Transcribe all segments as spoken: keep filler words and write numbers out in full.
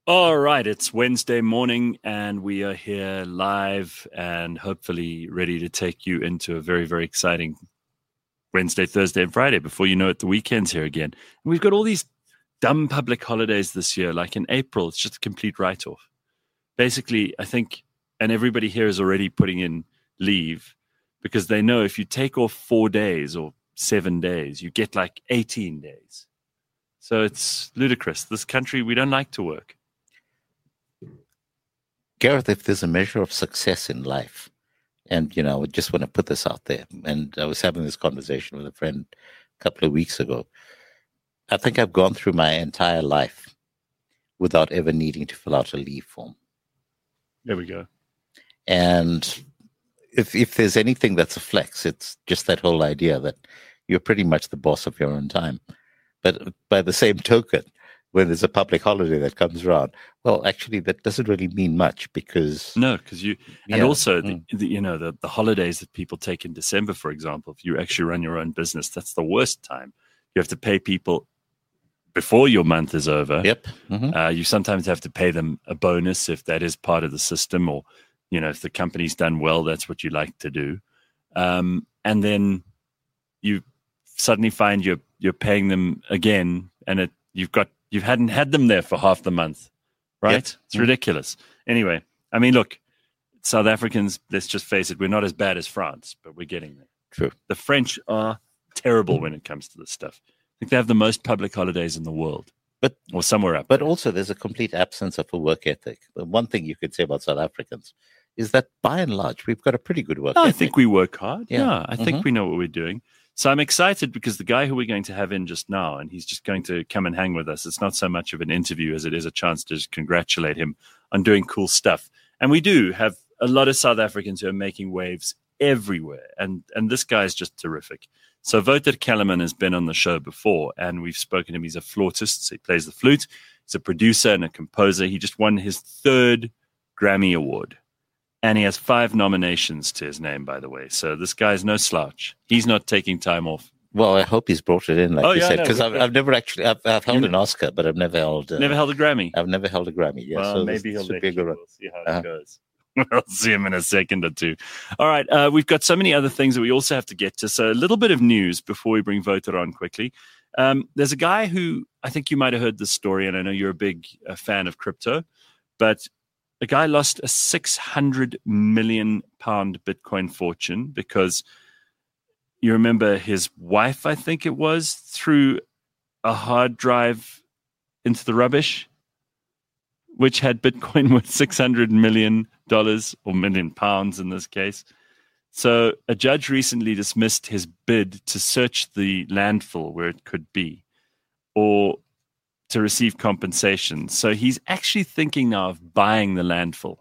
All right, it's Wednesday morning and we are here live and hopefully ready to take you into a very, very exciting Wednesday, Thursday, and Friday. Before you know it, the weekend's here again. And we've got all these dumb public holidays this year. Like in April, it's just a complete write-off. Basically, I think, and everybody here is already putting in leave because they know if you take off four days or seven days, you get like eighteen days. So it's ludicrous. This country, we don't like to work. Gareth, if there's a measure of success in life, and, you know, I just want to put this out there, and I was having this conversation with a friend a couple of weeks ago. I think I've gone through my entire life without ever needing to fill out a leave form. There we go. And if if there's anything that's a flex, it's just that whole idea that you're pretty much the boss of your own time. But by the same token, when there's a public holiday that comes around, well, actually, that doesn't really mean much because no, because you and yeah, also mm. the, the, you know the the holidays that people take in December, for example, if you actually run your own business, that's the worst time. You have to pay people before your month is over. Yep. Mm-hmm. Uh, you sometimes have to pay them a bonus if that is part of the system, or you know if the company's done well, that's what you like to do, um, and then you suddenly find you're you're paying them again, and it you've got. You hadn't had them there for half the month, right? Yep. It's mm-hmm. ridiculous. Anyway, I mean, look, South Africans, let's just face it, we're not as bad as France, but we're getting there. True. The French are terrible when it comes to this stuff. I think they have the most public holidays in the world, but or somewhere up But there. Also, there's a complete absence of a work ethic. The one thing you could say about South Africans is that, by and large, we've got a pretty good work no, ethic. I think we work hard. Yeah, yeah I think mm-hmm. we know what we're doing. So I'm excited because the guy who we're going to have in just now, and he's just going to come and hang with us. It's not so much of an interview as it is a chance to just congratulate him on doing cool stuff. And we do have a lot of South Africans who are making waves everywhere. And and this guy is just terrific. So Wouter Kellerman has been on the show before, and we've spoken to him. He's a flautist, so he plays the flute. He's a producer and a composer. He just won his third Grammy Award. And he has five nominations to his name, by the way. So this guy's no slouch. He's not taking time off. Well, I hope he's brought it in, like oh, you yeah, said, no, because I've, I've never actually, I've, I've held an Oscar, but I've never held... Uh, never held a Grammy? I've never held a Grammy, yeah. Well, so maybe this, he'll this let you. We'll see how uh-huh. it goes. We'll see him in a second or two. All right, uh, we've got so many other things that we also have to get to. So a little bit of news before we bring Wouter on quickly. Um, there's a guy who, I think you might have heard this story, and I know you're a big uh, fan of crypto, but... a guy lost a six hundred million pound Bitcoin fortune because you remember his wife, I think it was, threw a hard drive into the rubbish, which had Bitcoin worth six hundred million dollars or million pounds in this case. So a judge recently dismissed his bid to search the landfill where it could be, or to receive compensation. So he's actually thinking now of buying the landfill.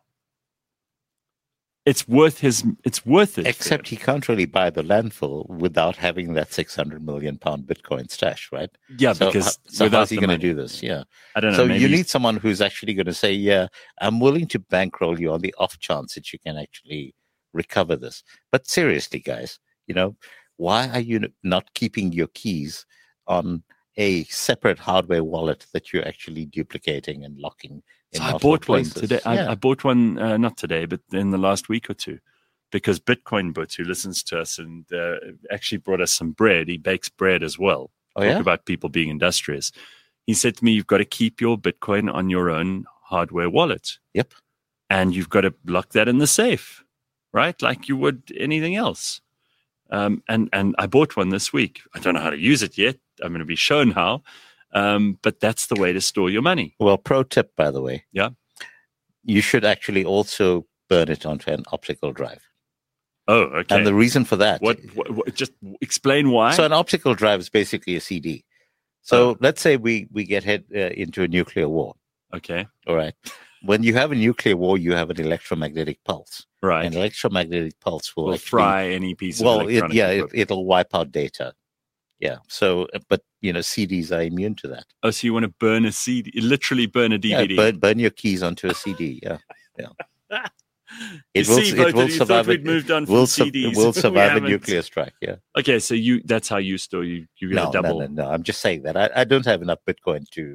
It's worth his. It's worth it. Except he can't really buy the landfill without having that six hundred million pound Bitcoin stash, right? Yeah, so, because so how's he going to do this? Yeah, I don't know. So maybe... you need someone who's actually going to say, "Yeah, I'm willing to bankroll you on the off chance that you can actually recover this." But seriously, guys, you know, why are you not keeping your keys on a separate hardware wallet that you're actually duplicating and locking in so I bought places? one today. Yeah. I, I bought one, uh, not today, but in the last week or two, because Bitcoin But, who listens to us and uh, actually brought us some bread, he bakes bread as well. Oh, Talk yeah? about people being industrious. He said to me, you've got to keep your Bitcoin on your own hardware wallet. Yep. And you've got to lock that in the safe, right? Like you would anything else. Um, and, and I bought one this week. I don't know how to use it yet. I'm going to be shown how, um, but that's the way to store your money. Well, pro tip, by the way. Yeah. You should actually also burn it onto an optical drive. Oh, okay. And the reason for that... What, what, what just explain why. So an optical drive is basically a C D. So oh. let's say we, we get head uh, into a nuclear war. Okay. All right. When you have a nuclear war, you have an electromagnetic pulse. Right. An electromagnetic pulse will, will actually, fry any piece of well, electronic it, yeah, it, equipment. it'll wipe out data. Yeah. So, but, you know, C Ds are immune to that. Oh, so you want to burn a C D, literally burn a D V D? Yeah, burn, burn your keys onto a C D. Yeah. Yeah. It will, see, it will you survive. We'd moved on from will, C Ds. It will survive a haven't. nuclear strike. Yeah. Okay, so you—that's how you store. You you get no, a double. no, no, no. I'm just saying that I, I don't have enough Bitcoin to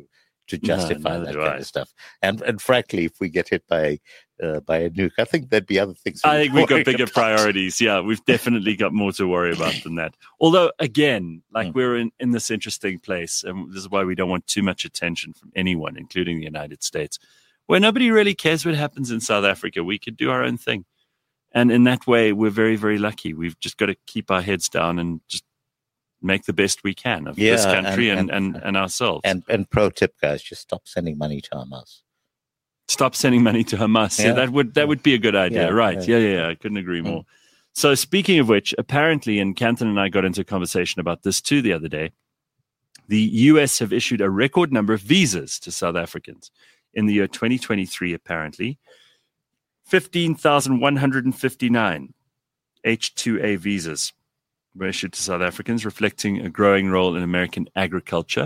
to No, justify neither that do kind I. of stuff. And and frankly, if we get hit by uh, by a nuke, I think there'd be other things. I think we've got bigger about. priorities. Yeah, we've definitely got more to worry about than that. Although, again, like Mm. we're in, in this interesting place, and this is why we don't want too much attention from anyone, including the United States, where nobody really cares what happens in South Africa. We could do our own thing. And in that way, we're very, very lucky. We've just got to keep our heads down and just make the best we can of Yeah, this country and, and- and, and- and, ourselves. And and pro tip, guys, just stop sending money to Hamas. Stop sending money to Hamas. Yeah, Yeah. that would that would be a good idea, Yeah, right? Yeah, yeah. yeah, yeah. I couldn't agree Mm. more. So speaking of which, apparently, and Canton and I got into a conversation about this too the other day, the U S have issued a record number of visas to South Africans in the year twenty twenty-three, apparently. fifteen thousand one hundred fifty-nine H two A visas were issued to South Africans, reflecting a growing role in American agriculture.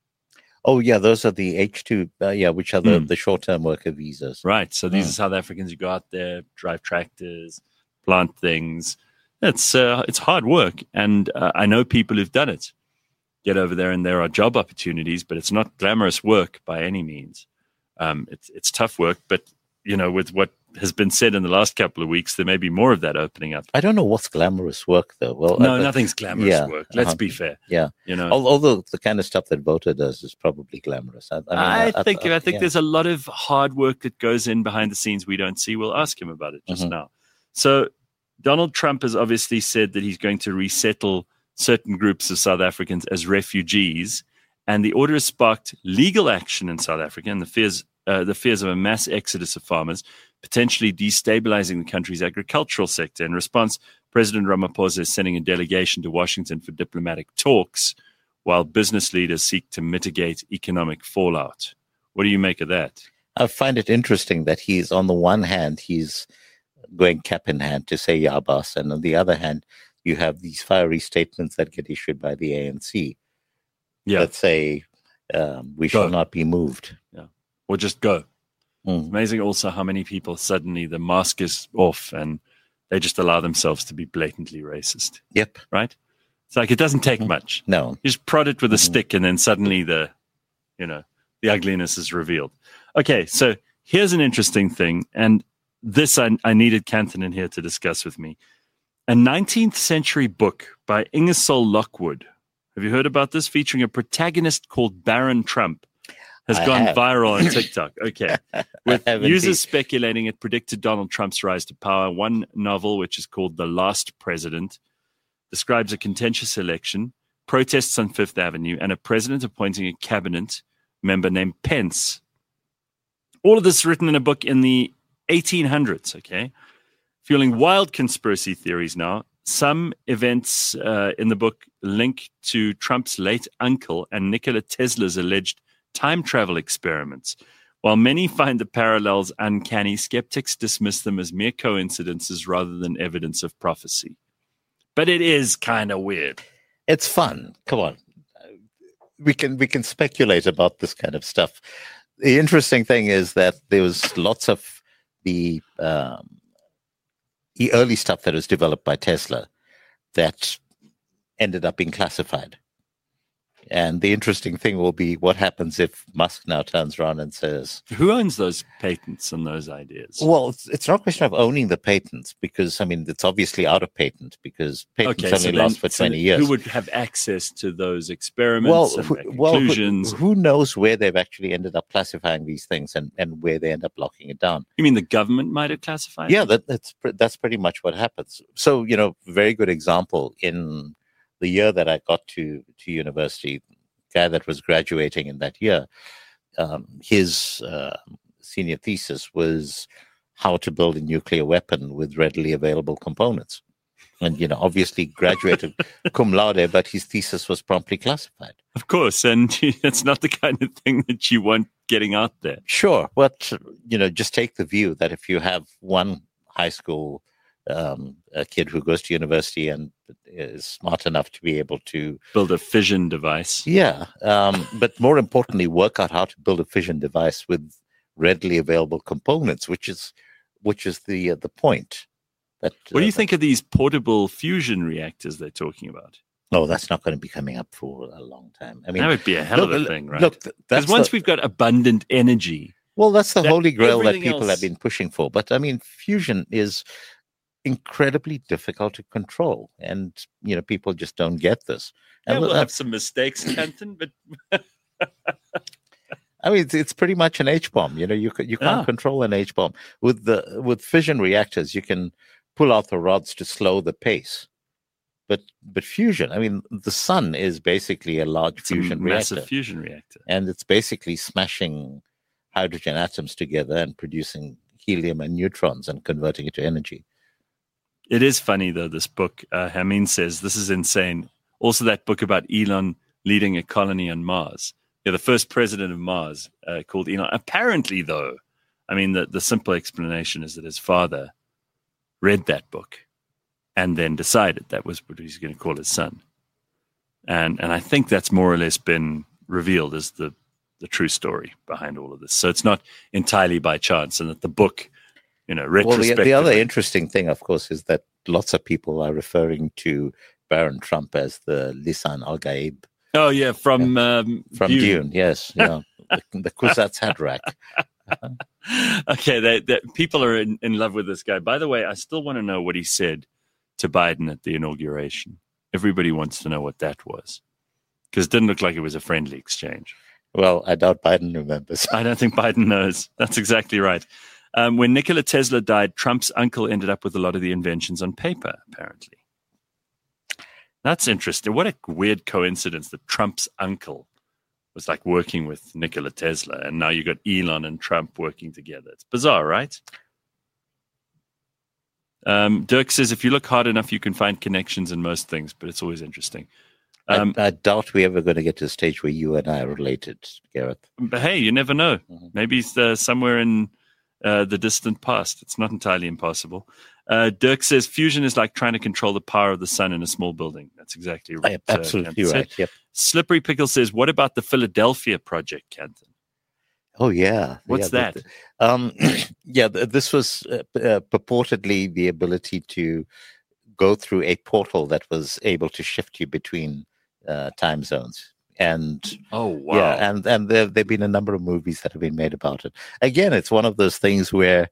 Oh yeah, those are the H two. Uh, yeah, which are the, Mm. the short term worker visas. Right. So these Mm. are South Africans who go out there, drive tractors, plant things. It's uh, it's hard work, and uh, I know people who've done it. Get over there, and there are job opportunities, but it's not glamorous work by any means. Um, it's it's tough work, but you know, with what has been said in the last couple of weeks, there may be more of that opening up. I don't know what's glamorous work though. Well, No, I, nothing's glamorous yeah, work. Let's uh-huh. be fair. Yeah. You know, al- although the kind of stuff that Voter does is probably glamorous. I, I, mean, I, I, think I, think yeah. there's a lot of hard work that goes in behind the scenes we don't see. We'll ask him about it just Mhm. now. So Donald Trump has obviously said that he's going to resettle certain groups of South Africans as refugees, and the order has sparked legal action in South Africa and the fears uh, the fears of a mass exodus of farmers, potentially destabilizing the country's agricultural sector. In response, President Ramaphosa is sending a delegation to Washington for diplomatic talks, while business leaders seek to mitigate economic fallout. What do you make of that? I find it interesting that he's, on the one hand, he's going cap in hand to say "Ya boss," and on the other hand, you have these fiery statements that get issued by the A N C Yeah, that say um, we Go. shall not be moved. or just go. Mm. Amazing also how many people suddenly the mask is off and they just allow themselves to be blatantly racist, Yep. right? It's like it doesn't take Mhm. much. No. You just prod it with a Mhm. stick and then suddenly the, you know, the ugliness is revealed. Okay, so here's an interesting thing. And this I, I needed Canton in here to discuss with me. A nineteenth century book by Ingersoll Lockwood. Have you heard about this? Featuring a protagonist called Baron Trump. Has I gone have. viral on TikTok. Okay. With I have users indeed. speculating it predicted Donald Trump's rise to power. One novel, which is called The Last President, describes a contentious election, protests on Fifth Avenue, and a president appointing a cabinet member named Pence. All of this written in a book in the eighteen hundreds, okay? Fueling wild conspiracy theories now. Some events uh, in the book link to Trump's late uncle and Nikola Tesla's alleged time travel experiments. While many find the parallels uncanny, skeptics dismiss them as mere coincidences rather than evidence of prophecy. But it is kind of weird. It's fun. Come on. We can we can speculate about this kind of stuff. The interesting thing is that there was lots of the um, the early stuff that was developed by Tesla that ended up being classified. And the interesting thing will be what happens if Musk now turns around and says, Who owns those patents and those ideas? well, it's, it's not a question of owning the patents because, I mean, it's obviously out of patent because patents Okay, only so last then- for so twenty years. Who would have access to those experiments well, and who, their well who, conclusions? who knows where they've actually ended up classifying these things and, and where they end up locking it down. You mean the government might have classified Yeah, it? that, that's pre- that's pretty much what happens. So, you know, very good example. In the year that I got to, to university, guy that was graduating in that year, um, his uh, senior thesis was how to build a nuclear weapon with readily available components. And, you know, obviously graduated cum laude, but his thesis was promptly classified. Of course, and it's not the kind of thing that you want getting out there. Sure, but, you know, just take the view that if you have one high school um, a kid who goes to university and is smart enough to be able to Build a fission device. Yeah, um, but more importantly, work out how to build a fission device with readily available components, which is which is the uh, the point. That What do uh, you think of these portable fusion reactors they're talking about? No, that's not going to be coming up for a long time. I mean, that would be a hell look, of a thing, right? Look, because that's once the, we've got abundant energy, well, that's the that holy grail that everything people else- have been pushing for. But I mean, fusion is incredibly difficult to control, and you know, people just don't get this. yeah, And we'll look, have some mistakes, Canton, but I mean, it's, it's pretty much an H bomb. You know, you c- you can't Yeah. control an H bomb with the with fission reactors. You can pull out the rods to slow the pace, but but fusion. I mean, the sun is basically a large it's a fusion massive reactor, fusion reactor. and it's basically smashing hydrogen atoms together and producing helium and neutrons and converting it to energy. It is funny, though, this book. Uh, Hamin says, this is insane. Also, that book about Elon leading a colony on Mars. Yeah, the first president of Mars uh, called Elon. Apparently, though, I mean, the, the simple explanation is that his father read that book and then decided that was what he's going to call his son. And and I think that's more or less been revealed as the, the true story behind all of this. So it's not entirely by chance, and that the book, you know, Well, the, retrospectively. the other interesting thing, of course, is that lots of people are referring to Baron Trump as the Lisan Al Gaib Oh yeah, from um, from Dune. Dune. Yes, you know, the, the Kuzat's Haderach. Okay, they, they, people are in, in love with this guy. By the way, I still want to know what he said to Biden at the inauguration. Everybody wants to know what that was, because it didn't look like it was a friendly exchange. Well, I doubt Biden remembers. I don't think Biden knows. That's exactly right. Um, when Nikola Tesla died, Trump's uncle ended up with a lot of the inventions on paper, apparently. That's interesting. What a weird coincidence that Trump's uncle was like working with Nikola Tesla, and now you got Elon and Trump working together. It's bizarre, right? Um, Dirk says, if you look hard enough, you can find connections in most things, but it's always interesting. Um, I, I doubt we're ever going to get to a stage where you and I are related, Gareth. but hey, you never know. Mhm. Maybe it's uh, somewhere in uh, the distant past. It's not entirely impossible. Uh, Dirk says, fusion is like trying to control the power of the sun in a small building. That's exactly right. I- absolutely uh, Canton right. said. Yep. Slippery Pickle says, what about the Philadelphia project, Canton? Oh yeah. What's yeah, that? the- um, yeah, th- this was uh, p- uh, purportedly the ability to go through a portal that was able to shift you between uh, time zones. And Oh, wow. yeah, and and there there've been a number of movies that have been made about it. Again, it's one of those things where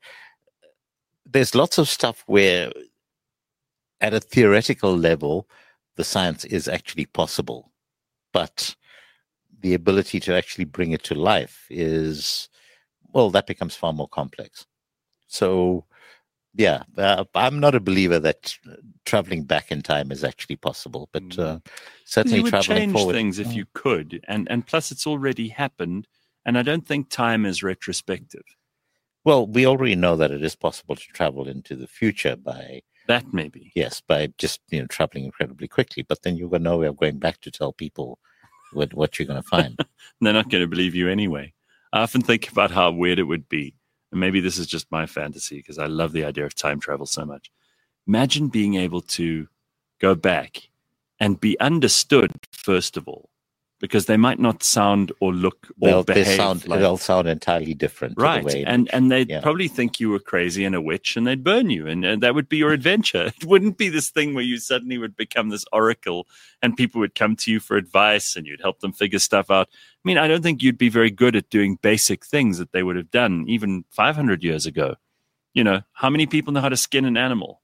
there's lots of stuff where, at a theoretical level, the science is actually possible, but the ability to actually bring it to life is, well, that becomes far more complex. So, yeah, uh, I'm not a believer that traveling back in time is actually possible, but uh, certainly you would traveling change forward. things if Mm. you could. And, and plus, it's already happened. And I don't think time is retrospective. Well, we already know that it is possible to travel into the future by, That maybe. yes, by just, you know, traveling incredibly quickly. But then you've got no way of going back to tell people what, what you're going to find. They're not going to believe you anyway. I often think about how weird it would be. And maybe this is just my fantasy because I love the idea of time travel so much. Imagine being able to go back and be understood, first of all, because they might not sound or look or They'll, they behave sound, like they'll sound entirely different. To the right, way and and they'd yeah. probably think you were crazy and a witch, and they'd burn you, and, and that would be your adventure. It wouldn't be this thing where you suddenly would become this oracle, and people would come to you for advice, and you'd help them figure stuff out. I mean, I don't think you'd be very good at doing basic things that they would have done even five hundred years ago. You know, how many people know how to skin an animal?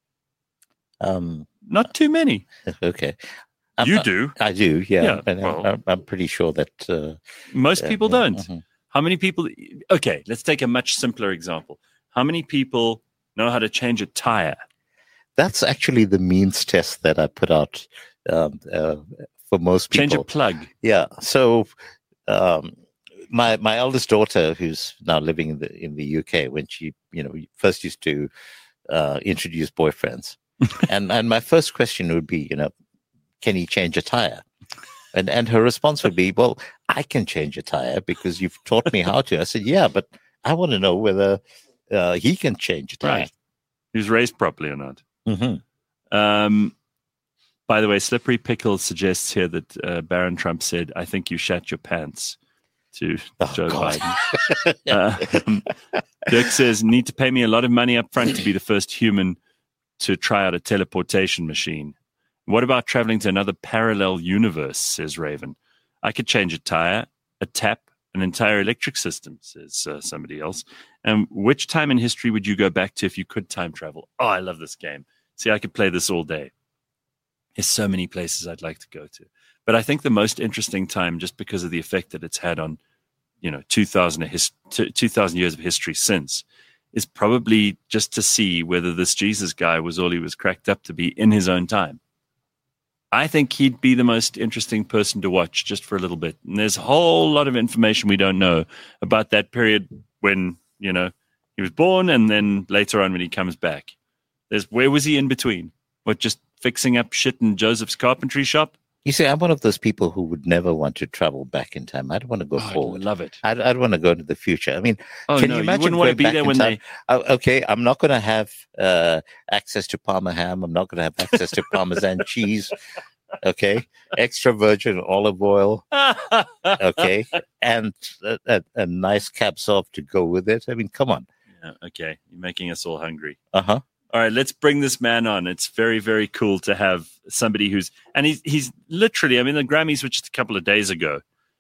Um, Not too many. okay. I'm You not- do. I do, yeah. Yeah, and well- I'm, I'm pretty sure that. Uh, Most yeah, people yeah, don't. mhm. How many people? Okay, let's take a much simpler example. How many people know how to change a tire? That's actually the means test that I put out um, uh, for most people. Change a plug. Yeah. So, um, my my eldest daughter, who's now living in the in the U K, when she you know first used to uh, introduce boyfriends, and and my first question would be, you know, can he change a tire? And and her response would be, well, I can change a tire because you've taught me how to. I said, yeah, but I want to know whether uh, he can change a tire. Right. He was raised properly or not. Mm-hmm. Um, by the way, Slippery Pickle suggests here that uh, Baron Trump said, I think you shat your pants to Oh, Joe God. Biden. uh, Dirk says, need to pay me a lot of money up front to be the first human to try out a teleportation machine. What about traveling to another parallel universe, says Raven. I could change a tire, a tap, an entire electric system, says uh, somebody else. And which time in history would you go back to if you could time travel? Oh, I love this game. See, I could play this all day. There's so many places I'd like to go to. But I think the most interesting time, just because of the effect that it's had on, you know, two thousand, his, two thousand years of history since, is probably just to see whether this Jesus guy was all he was cracked up to be in his own time. I think he'd be the most interesting person to watch just for a little bit. And there's a whole lot of information we don't know about that period when, you know, he was born and then later on when he comes back. There's where was he in between? What, just fixing up shit in Joseph's carpentry shop? You see, I'm one of those people who would never want to travel back in time. I'd want to go Oh, forward. I love it. I'd, I'd want to go into the future. I mean, Oh, can no, you you imagine wouldn't want to going be back there in when time? they... Oh, okay, I'm not going to have uh, access to Parma ham. I'm not going to have access to Parmesan cheese. Okay, extra virgin olive oil. Okay, and a, a, a nice cab sauv to go with it. I mean, come on. Yeah, okay, you're making us all hungry. Uh huh. All right, let's bring this man on. It's very, very cool to have somebody who's, and he's he's literally, I mean, the Grammys were just a couple of days ago.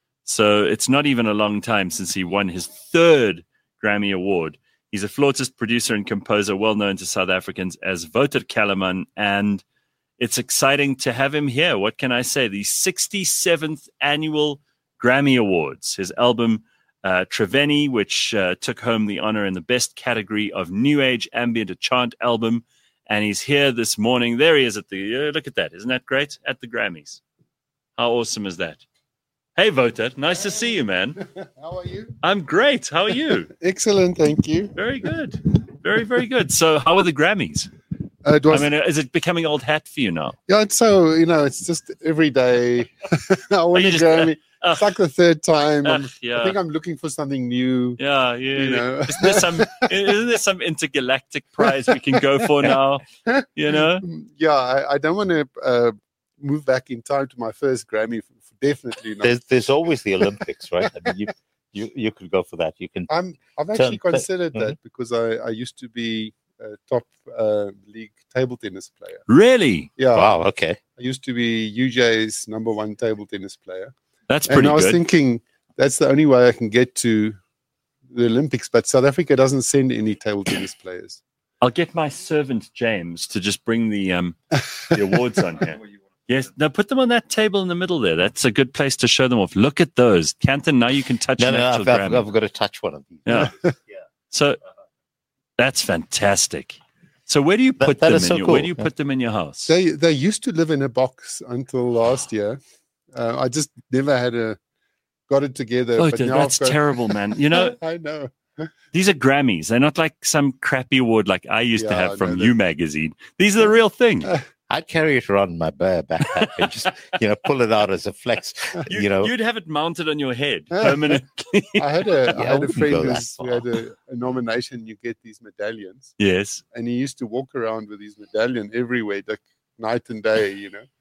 So it's not even a long time since he won his third Grammy Award. He's a flautist, producer, and composer well known to South Africans as Wouter Kellerman, and it's exciting to have him here. What can I say? The sixty-seventh Annual Grammy Awards. His album, Uh, Treveni, which uh, took home the honor in the best category of New Age Ambient Chant album. And he's here this morning. There he is at the, uh, look at that. Isn't that great? At the Grammys. How awesome is that? Hey, Wouter. Nice to see you, man. How are you? I'm great. How are you? Excellent, thank you. Very good. Very, very good. So how are the Grammys? Uh, it was, I mean, is it becoming old hat for you now? yeah, it's so, you know, it's just every day. I want you to just- Grammy. uh, It's like the third time. I'm, Uh, yeah. I think I'm looking for something new. Yeah, yeah. You know. Isn't there some isn't there some intergalactic prize we can go for now? You know? Yeah, I, I don't want to uh, move back in time to my first Grammy. Definitely not. There's there's always the Olympics, right? I mean, you you you could go for that. You can. I'm, I've actually Turn- considered Mhm. that because I, I used to be a top uh, league table tennis player. Really? Yeah, Wow. Okay. I used to be U J's number one table tennis player. That's And pretty I was good. thinking that's the only way I can get to the Olympics. But South Africa doesn't send any table tennis players. I'll get my servant James to just bring the um the awards on here. Yes, no, put them on that table in the middle there. That's a good place to show them off. Look at those, Canton. Now you can touch No, an no, actual I've, I've, Grammy. I've got to touch one of these. Yeah. Yeah. So that's fantastic. So where do you That- put that them? is In so your, cool. Where do you Yeah. put them in your house? They they used to live in a box until last year. Uh, I just never had a got it together. Oh, but dude, now that's I've got, terrible, man. You know, I know. these are Grammys. They're not like some crappy award like I used to Yeah, have from no, You magazine. These are the real thing. I'd carry it around in my bare backpack and just, you know, pull it out as a flex. You, You know, you'd have it mounted on your head permanently. I had a I Yeah, I had a wouldn't friend go that who's- who had a, a nomination. You get these medallions, Yes. and he used to walk around with his medallion everywhere, like night and day. You know.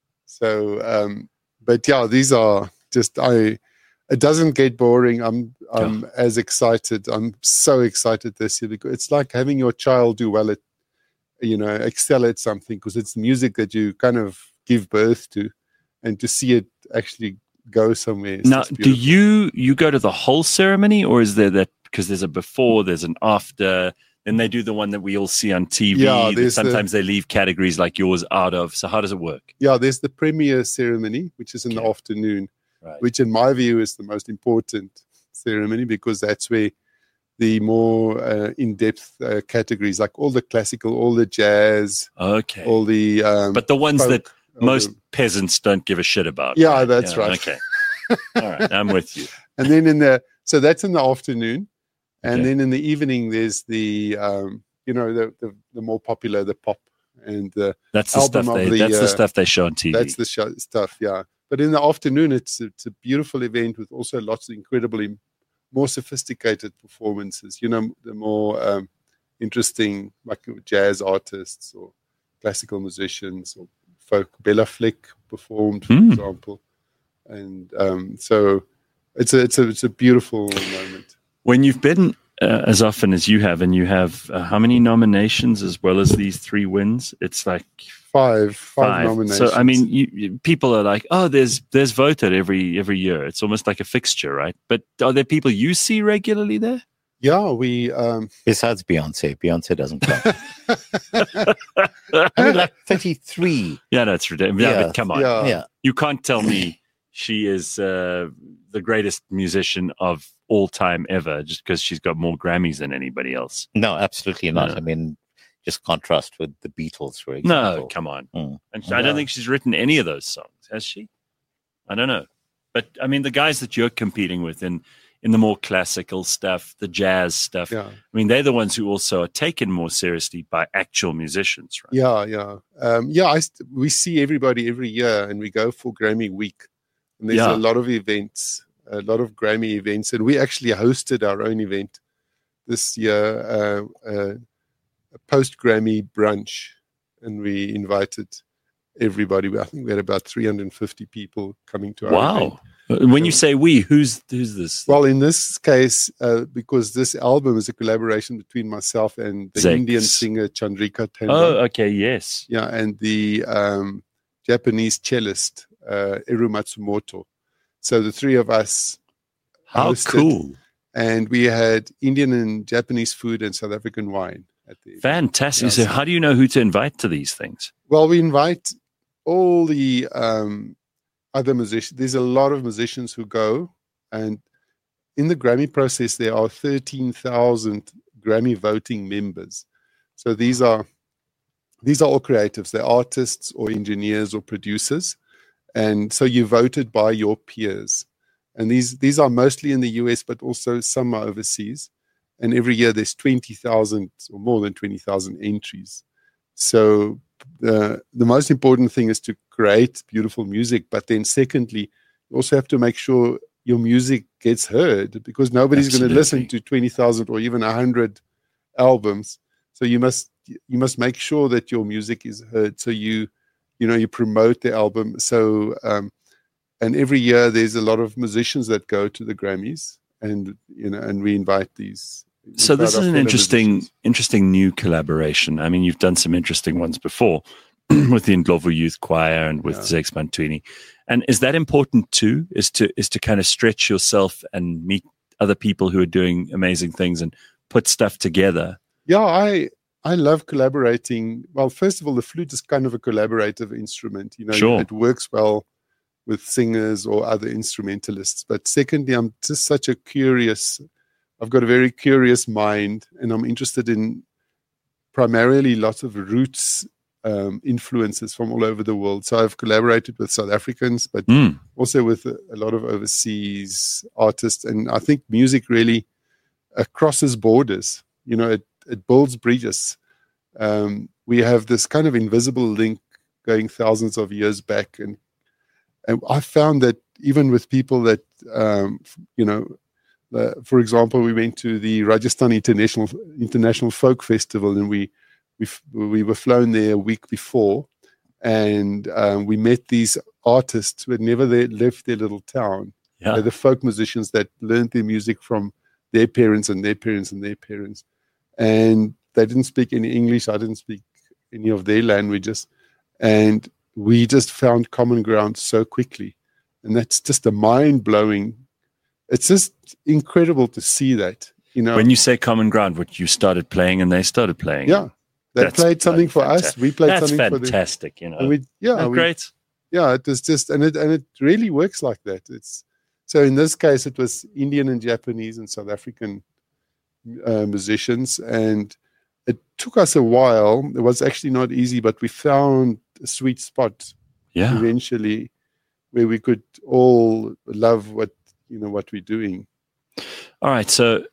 So, um, but yeah, these are just I. It doesn't get boring. I'm I'm as excited. I'm so excited this year because it's like having your child do well at, you know, excel at something because it's music that you kind of give birth to, and to see it actually go somewhere. is Now, just do beautiful. you you go to the whole ceremony, or is there that because there's a before, there's an after, then they do the one that we all see on T V? Yeah, that there's the- sometimes they leave categories like yours out of. So how does it work? Yeah, there's the premiere ceremony, which is in the Okay. afternoon, Right. which in my view is the most important ceremony because that's where the more uh, in-depth uh, categories, like all the classical, all the jazz, Okay. all the um, But the ones folk, that all most the- peasants don't give a shit about. Yeah, right? that's right. Okay. All right. I'm with you. and then in the so that's in the afternoon, and Okay. then in the evening there's the um, you know the, the the more popular the pop and the That's the Album stuff of they the, that's the uh, stuff they show on T V. that's the show, stuff. Yeah, but in the afternoon it's it's a beautiful event with also lots of incredibly more sophisticated performances. You know, the more um, interesting like jazz artists or classical musicians or folk. Bella Flick performed, for Hmm. example, and um, so it's a it's a it's a beautiful moment. When you've been uh, as often as you have, and you have uh, how many nominations as well as these three wins? It's like Five, five, Five. nominations. So I mean, you, you, people are like, "Oh, there's there's voted every every year." It's almost like a fixture, right? But are there people you see regularly there? yeah, we. Um, Besides Beyonce, Beyonce doesn't count. I mean, like thirty-three. Yeah, that's ridiculous. Yeah, Yeah. but come on, yeah, Yeah. you can't tell me she is uh, the greatest musician of all time ever just because she's got more Grammys than anybody else. No, absolutely not. No. I mean, just contrast with the Beatles, for No, example. come on. Mm. And I don't Yeah. think she's written any of those songs, has she? I don't know. But I mean, the guys that you're competing with in, in the more classical stuff, the jazz stuff, yeah, I mean, they're the ones who also are taken more seriously by actual musicians, right? yeah, yeah, um, yeah. I st- we see everybody every year, and we go for Grammy Week, and there's Yeah. a lot of events, a lot of Grammy events, and we actually hosted our own event this year, uh, uh, a post Grammy brunch, and we invited everybody. I think we had about three hundred fifty people coming to our event. Wow. When you say we, who's who's this? Well, in this case, uh, because this album is a collaboration between myself and the Zex. Indian singer Chandrika Tandon, Oh, okay, yes. yeah, and the um, Japanese cellist uh, Eru Matsumoto. So the three of us How hosted, cool. and we had Indian and Japanese food and South African wine at the event. Fantastic. Yeah, So so- how do you know who to invite to these things? Well, we invite all the um, other musicians. There's a lot of musicians who go, and in the Grammy process, there are thirteen thousand Grammy voting members. So these are these are all creatives. They're artists or engineers or producers, and so you voted by your peers. And these these are mostly in the U S, but also some are overseas. And every year there's twenty thousand or more than twenty thousand entries. So the the most important thing is to create beautiful music, but then secondly, you also have to make sure your music gets heard, because nobody's going to listen Absolutely. to twenty thousand or even one hundred albums. So you must you must make sure that your music is heard. So you you know you promote the album. So um, and every year there's a lot of musicians that go to the Grammys, and you know and we invite these. So this is invite our an fellow interesting, musicians. interesting new collaboration. I mean, you've done some interesting ones before with the Ndlovu Youth Choir and with Yeah. Zex Mantwini. And is that important too? Is to is to kind of stretch yourself and meet other people who are doing amazing things and put stuff together? Yeah, I I love collaborating. Well, first of all, the flute is kind of a collaborative instrument. You know, Sure. it works well with singers or other instrumentalists. But secondly, I'm just such a curious. I've got a very curious mind, and I'm interested in primarily lots of roots um, influences from all over the world. So I've collaborated with South Africans, but Mm. also with a, a lot of overseas artists. And I think music really uh, crosses borders. You know, it, it builds bridges. Um, we have this kind of invisible link going thousands of years back. And, and I found that even with people that, um, you know, uh, for example, we went to the Rajasthan International International Folk Festival, and we we f- we were flown there a week before, and um, we met these artists who had never they left their little town. Yeah. They're the folk musicians that learned their music from their parents and their parents and their parents, and they didn't speak any English. I didn't speak any of their languages, and we just found common ground so quickly, and that's just a mind blowing. It's just incredible to see that, you know. When you say common ground, what you started playing and they started playing. yeah, they That's played something for us. fantastic. We played That's something for them. fantastic, you know. And we, yeah, Oh, we, great. yeah, it was just, and it and it really works like that. It's so in this case, it was Indian and Japanese and South African uh, musicians, and it took us a while. It was actually not easy, but we found a sweet spot Yeah. eventually where we could all love what you know what we're doing. All right. So,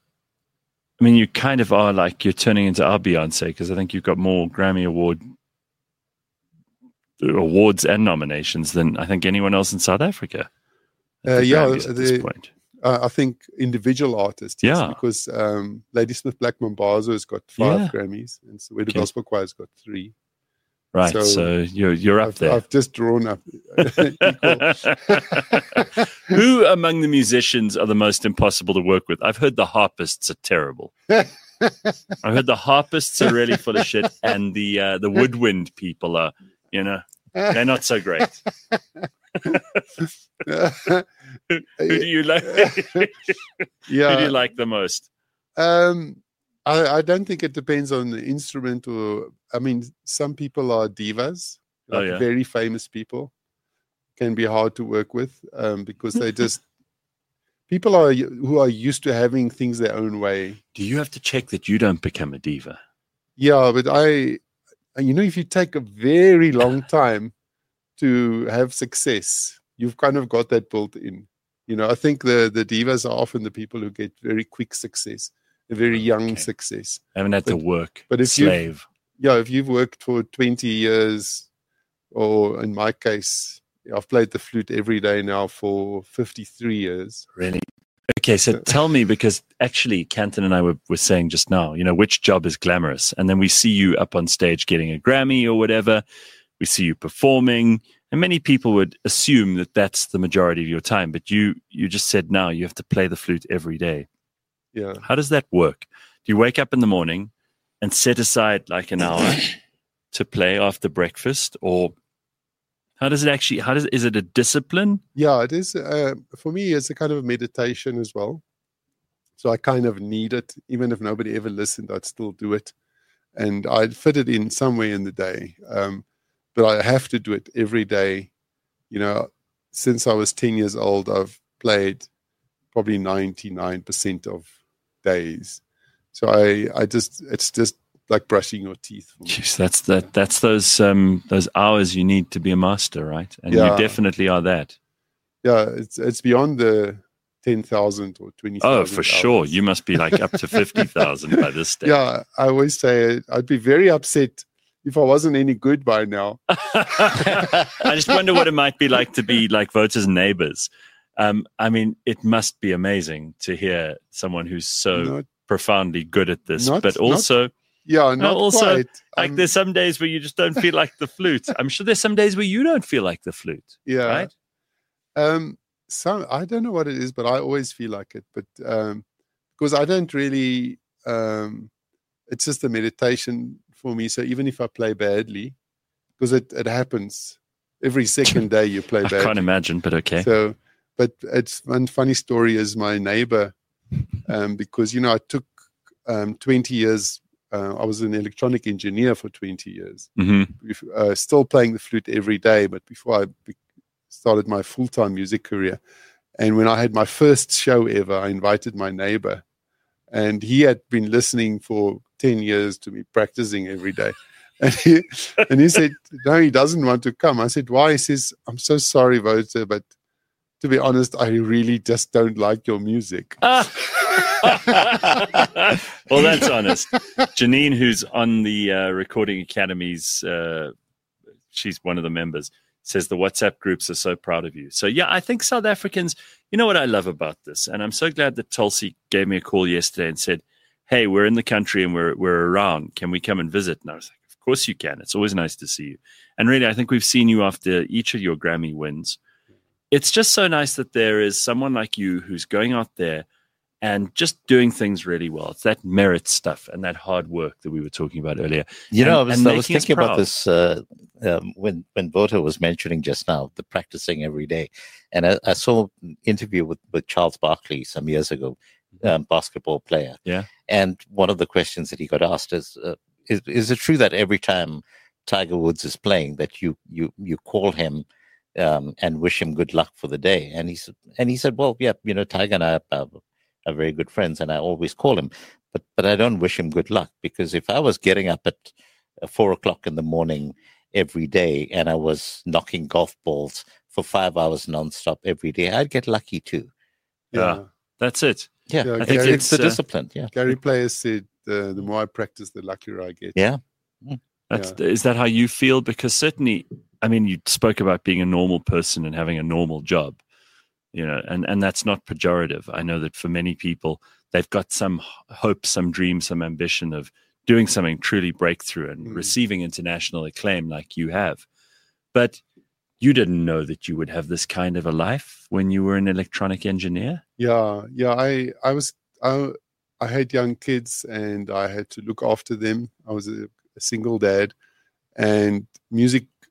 I mean, you kind of are like you're turning into our Beyonce, because I think you've got more Grammy Award awards and nominations than I think anyone else in South Africa. at Uh, the yeah, Grammys at this the- point. Uh, I think individual artists, yes, Yeah. because um, Ladysmith Black Mambazo has got five Yeah. Grammys, and so the Okay. Gospel Choir's got three. Right. so So, you're you're up I've, there. I've just drawn up. equal. Who among the musicians are the most impossible to work with? I've heard the harpists are terrible. I've heard the harpists are really full of shit, and the uh, the woodwind people are You know, they're not so great. who, who do you like? Yeah. Who do you like the most? Um, I, I don't think it depends on the instrument, or I mean, some people are divas, like Oh, yeah. very famous people, can be hard to work with um, because they just people are who are used to having things their own way. Do you have to check that you don't become a diva? Yeah, but I, you know, if you take a very long time to have success, you've kind of got that built in. You know, I think the the divas are often the people who get very quick success, a very young Okay. success. I haven't had But- to work. but if you- slave. Yeah, if you've worked for twenty years, or in my case, I've played the flute every day now for fifty-three years. Really? Okay, so tell me, because actually Canton and I were, were saying just now, you know, which job is glamorous? And then we see you up on stage getting a Grammy or whatever. We see you performing. And many people would assume that that's the majority of your time. But you you just said now you have to play the flute every day. Yeah. How does that work? Do you wake up in the morning and set aside like an hour to play after breakfast? Or how does it actually, how does, is it a discipline? Yeah, it is. Uh, for me, it's a kind of meditation as well. So I kind of need it. Even if nobody ever listened, I'd still do it. And I'd fit it in somewhere in the day. Um, but I have to do it every day. You know, since I was ten years old, I've played probably ninety-nine percent of days. So I, I just, it's just like brushing your teeth for me. Jeez, that's that. That's those um, those hours you need to be a master, right? And Yeah. you definitely are that. Yeah, it's it's beyond the ten thousand or twenty thousand. Oh, for sure. You must be like up to fifty thousand by this stage. Yeah, I always say I'd be very upset if I wasn't any good by now. I just wonder what it might be like to be like Vota's neighbors. Um, I mean, it must be amazing to hear someone who's so Not- profoundly good at this, Not- but not also Yeah, not also, quite. like Um, there's some days where you just don't feel like the flute. I'm sure there's some days where you don't feel like the flute. yeah. Right? Um, some I don't know what it is, but I always feel like it. But um, because I don't really, um, it's just a meditation for me. So even if I play badly, because it, it happens every second day you play I badly. can't imagine, but okay. So, but it's one funny story is my neighbor, um, because you know I took um, twenty years. Uh, I was an electronic engineer for twenty years. hmm Bef- Uh, still playing the flute every day, but before I be- started my full-time music career, and when I had my first show ever, I invited my neighbor, and he had been listening for ten years to me practicing every day. And he, and he said, no, he doesn't want to come. I said, why? He says, I'm so sorry, Wouter, but to be honest, I really just don't like your music. well, that's honest. Janine, who's on the uh, Recording Academy's, uh, she's one of the members, says the WhatsApp groups are so proud of you. So, yeah, I think South Africans, you know what I love about this? And I'm so glad that Tulsi gave me a call yesterday and said, hey, we're in the country and we're we're around. Can we come and visit? And I was like, of course you can. It's always nice to see you. And really, I think we've seen you after each of your Grammy wins. It's just so nice that there is someone like you who's going out there and just doing things really well. It's that merit stuff and that hard work that we were talking about earlier. You know, I And- was, and I was making us thinking about proud. this uh, um, when when Vota was mentioning just now the practicing every day, and I, I saw an interview with, with Charles Barkley some years ago, um, basketball player. Yeah. And one of the questions that he got asked is, uh, is, is it true that every time Tiger Woods is playing that you you you call him um, and wish him good luck for the day? And he said, and he said, well, yeah, you know, Tiger and I are, are, are very good friends, and I always call him, but but I don't wish him good luck, because if I was getting up at uh, four o'clock in the morning every day and I was knocking golf balls for five hours nonstop every day, I'd get lucky too. Yeah. That's it. Yeah, Yeah, I I think think it's the it's, uh, discipline. Yeah, Gary Player said, uh, the more I practice, the luckier I get. yeah. That's, Is that how you feel? Because certainly, I mean, you spoke about being a normal person and having a normal job, you know, and, and that's not pejorative. I know that for many people, they've got some hope, some dream, some ambition of doing something truly breakthrough and Mm. receiving international acclaim like you have. But you didn't know that you would have this kind of a life when you were an electronic engineer? Yeah, yeah. I, I was, I, I had young kids and I had to look after them. I was a, a single dad, and music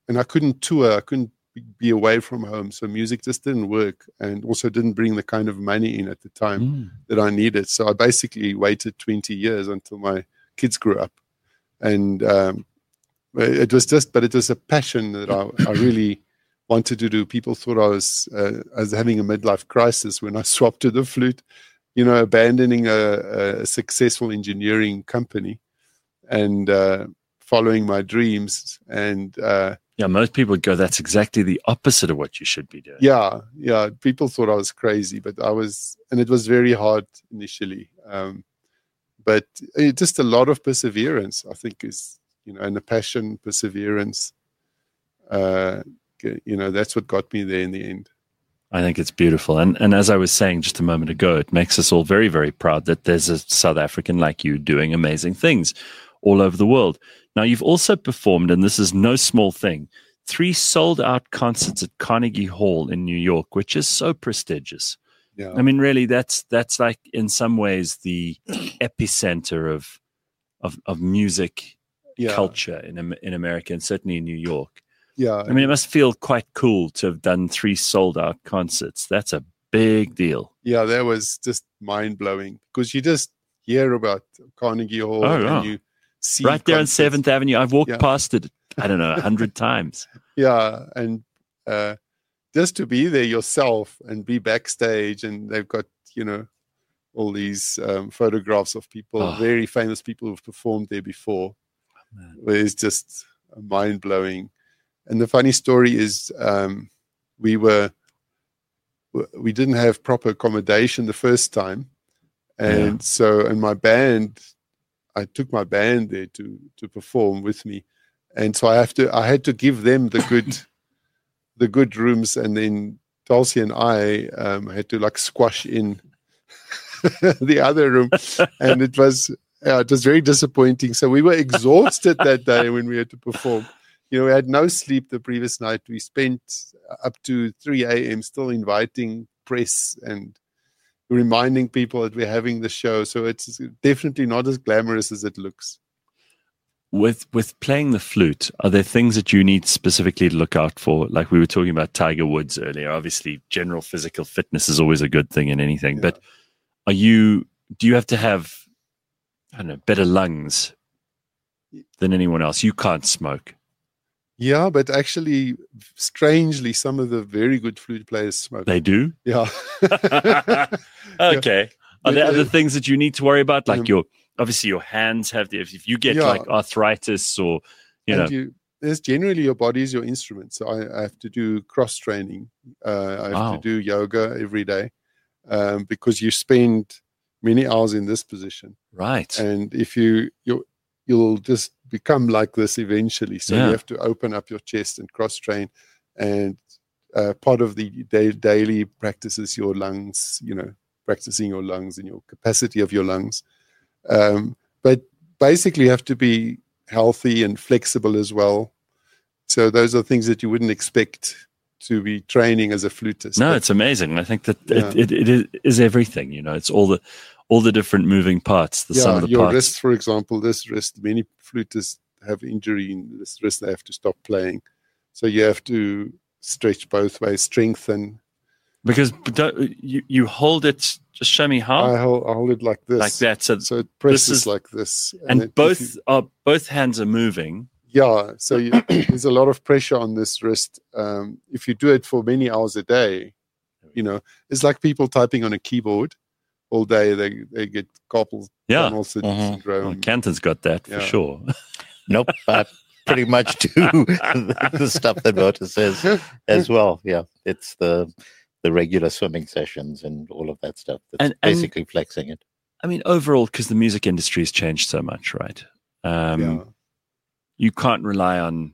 and I couldn't tour. I couldn't be away from home. So music just didn't work, and also didn't bring the kind of money in at the time Mm. that I needed. So I basically waited twenty years until my kids grew up. And um, it was just, but it was a passion that I, I really wanted to do. People thought I was, uh, I was having a midlife crisis when I swapped to the flute, you know, abandoning a, a successful engineering company and uh, following my dreams. And uh, Yeah, most people would go, that's exactly the opposite of what you should be doing. yeah, yeah, people thought I was crazy, but I was, and it was very hard initially. Um, but it, just a lot of perseverance, I think, is, you know, and a passion, perseverance. Uh, you know, that's what got me there in the end. I think it's beautiful. And and as I was saying just a moment ago, it makes us all very, very proud that there's a South African like you doing amazing things all over the world. Now, you've also performed, and this is no small thing, three sold-out concerts at Carnegie Hall in New York, which is so prestigious. Yeah. I mean, really, that's that's like in some ways the epicenter of of, of music Yeah. culture in Am- in America, and certainly in New York. Yeah. I mean, it must feel quite cool to have done three sold-out concerts. That's a big deal. Yeah, that was just mind-blowing, because you just hear about Carnegie Hall Oh, yeah. and you see Right there on concerts. Seventh Avenue, I've walked Yeah. past it. I don't know, a hundred times. Yeah, and uh, just to be there yourself and be backstage, and they've got, you know, all these um, photographs of people, Oh. very famous people who've performed there before. Man. It's just mind-blowing. And the funny story is, um, we were we didn't have proper accommodation the first time, and Yeah. so and my band, I took my band there to to perform with me, and so I have to I had to give them the good the good rooms, and then Dulcie and I um, had to like squash in the other room, and it was yeah, it was very disappointing. So we were exhausted that day when we had to perform. You know, we had no sleep the previous night. We spent up to three a.m. still inviting press and reminding people that we're having the show. So it's definitely not as glamorous as it looks. With with playing the flute, are there things that you need specifically to look out for? Like we were talking about Tiger Woods earlier. Obviously, general physical fitness is always a good thing in anything. Yeah. But are you? Do you have to have, I don't know, better lungs than anyone else? You can't smoke. Yeah, but actually, strangely, some of the very good flute players smoke. They do. Yeah. Okay. Are there Yeah. other things that you need to worry about? Like Um, your obviously your hands have the, if if you get Yeah. like arthritis or you know And you, there's generally your body is your instrument. So I, I have to do cross training. Uh, I have Wow. to do yoga every day, um, because you spend many hours in this position. right. And if you you you'll just become like this eventually. So Yeah. you have to open up your chest and cross train, and uh, part of the da- daily practice is your lungs. You know, practicing your lungs and your capacity of your lungs. Um, but basically, you have to be healthy and flexible as well. So those are things that you wouldn't expect to be training as a flutist. No, But it's amazing. I think that Yeah. it, it, it is everything. You know, it's all the all the different moving parts. The sum yeah, of the your parts. wrist, for example, this wrist, many flutists have injury in this wrist. They have to stop playing. So you have to stretch both ways, strengthen. Because don't, you you hold it. Just show me how. I hold, I hold it like this. Like that. So So it presses is- like this. and then if both you- are both hands are moving. yeah, so you, there's a lot of pressure on this wrist. Um, if you do it for many hours a day, you know, it's like people typing on a keyboard all day. They they get carpal Yeah. tunnel syn- Mhm. syndrome. Well, Canton's got that for Yeah. sure. Nope, I pretty much do the stuff that Wouter says as well. Yeah, it's the the regular swimming sessions and all of that stuff. That's And- and- basically flexing it. I mean, overall, because the music industry has changed so much, right? Um, yeah. You can't rely on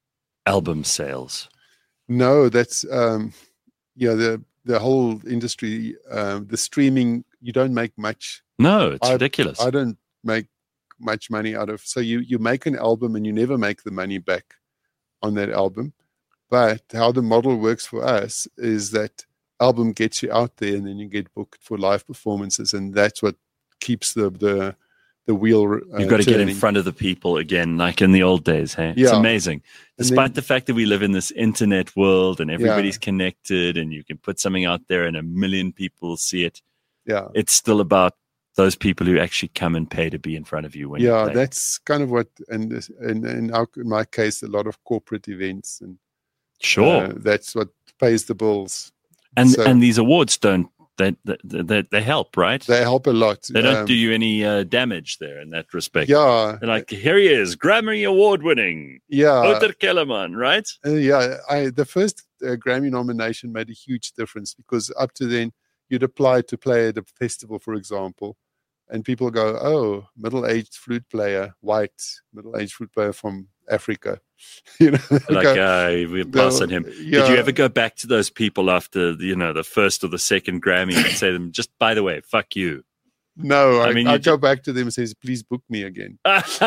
album sales. No, that's um, yeah. The the whole industry, um, the streaming, you don't make much. No, it's I- ridiculous. I don't make much money out of. So you you make an album and you never make the money back on that album. But how the model works for us is that album gets you out there, and then you get booked for live performances, and that's what keeps the the the wheel. Uh, You've got to get in turning. front of the people again, like in the old days. Hey, it's Yeah. amazing. And Despite then- the fact that we live in this internet world and everybody's connected, and you can put something out there and a million people see it. Yeah, It's still about those people who actually come and pay to be in front of you when yeah, you play. that's kind of what, and in in, our, in my case, a lot of corporate events, and Sure. uh, that's what pays the bills. and so- and these awards don't they they, they, they help, right? They help a lot. They don't Um, do you any uh, damage there in that respect. Yeah, They're like, here he is, Grammy Award winning, yeah. Wouter Kellerman, right? Uh, yeah, I the first uh, Grammy nomination made a huge difference because up to then you'd apply to play at a festival, for example, and people go, "Oh, middle-aged flute player, white middle-aged flute player from Africa," you know. Like, go, uh, we pass on him. yeah, Did you ever go back to those people after, you know, the first or the second Grammy and say to them, just by the way, fuck you? No, I I, mean, I you go back to them and says, "Please book me again."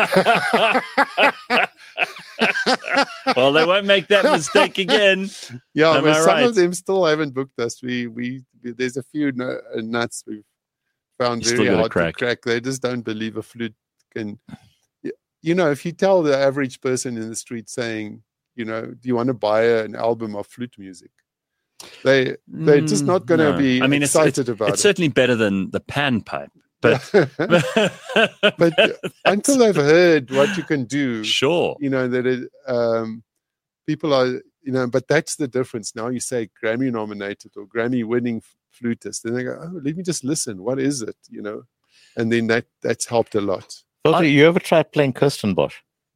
Well, they won't make that mistake again. Yeah, Am but I some right? of them still haven't booked us. We we, we there's a few nu- uh, nuts we've found You still very gotta hard crack. to crack. They just don't believe a flute can. y- You know, if you tell the average person in the street saying, you know, do you want to buy an album of flute music? They they're just not going to Mm, No. be I mean, it's- excited about It's certainly better than the panpipe. But, it. But until they've heard what you can do, sure. you know that it, um, people are, you know, but that's the difference. Now you say Grammy nominated or Grammy winning flutist, and they go, "Oh, let me just listen. What is it?" You know, and then that that's helped a lot. Wouter, you ever tried playing Kirstenbosch?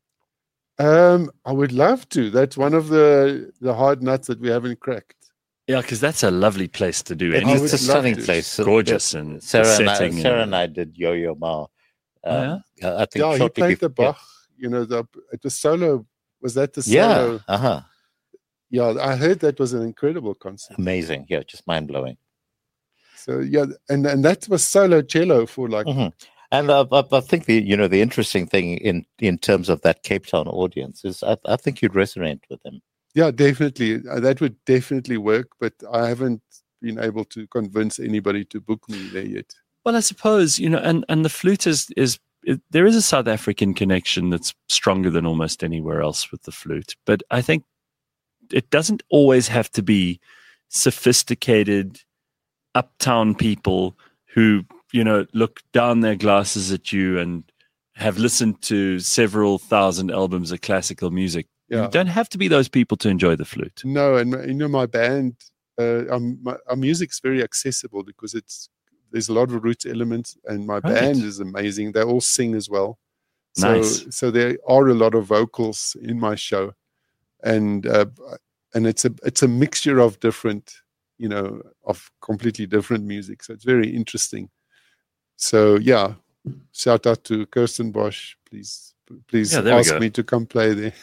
Um, I would love to. That's one of the the hard nuts that we haven't cracked. Yeah, because that's a lovely place to do I anything. would It's a love stunning to. place. Gorgeous and the Sarah and, I, setting. Sarah and- and I did Yo-Yo Ma. Oh, Um, I think Yeah, he shortly played the before- Bach. You know, the it was solo. Was that the Yeah, solo? uh huh. Yeah, I heard that was an incredible concert. Amazing. Yeah, just mind blowing. So yeah, and and that was solo cello for like Mhm. And uh, I, I think the you know the interesting thing in in terms of that Cape Town audience is I, I think you'd resonate with them. Yeah, definitely. Uh, That would definitely work, but I haven't been able to convince anybody to book me there yet. Well, I suppose, you know, and, and the flute is, is it, there is a South African connection that's stronger than almost anywhere else with the flute. But I think it doesn't always have to be sophisticated uptown people who, you know, look down their glasses at you and have listened to several thousand albums of classical music. Yeah. You don't have to be those people to enjoy the flute. No, and my- you know, my band, uh, um, my, our music's very accessible because it's there's a lot of roots elements, and my Right. band is amazing. They all sing as well. So, Nice. so there are a lot of vocals in my show, and uh, and it's a it's a mixture of different, you know, of completely different music. So it's very interesting. So yeah, shout out to Kirsten Bosch. Please, please Yeah, there we ask go. me to come play there.